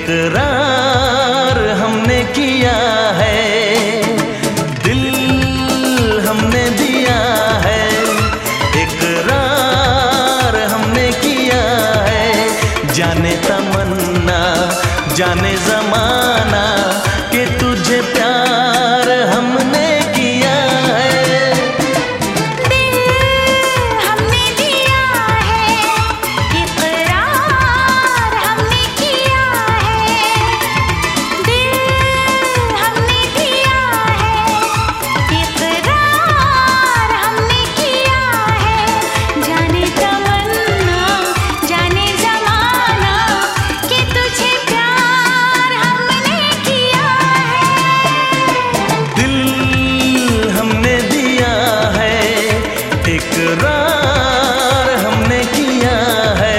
इकरार हमने किया है, दिल हमने दिया है, इकरार हमने किया है। जाने तमन्ना जाने ज़माना कि तुझे प्यार हमने किया है। दिल हमने दिया है, इकरार हमने किया है, दिल हमने दिया है, इकरार हमने किया है। जाने तमन्ना जाने ज़माना कि तुझे प्यार हमने किया है। दिल हमने दिया है, इकरार हमने किया है।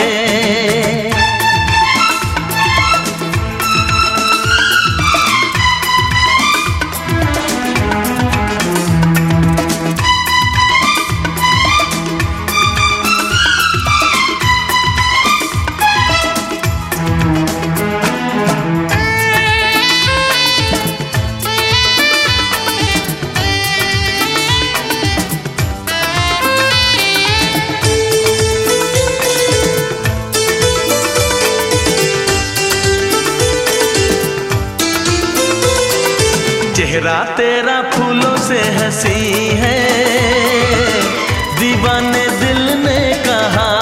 चेहरा तेरा फूलों से हंसी है, दीवाने दिल ने कहा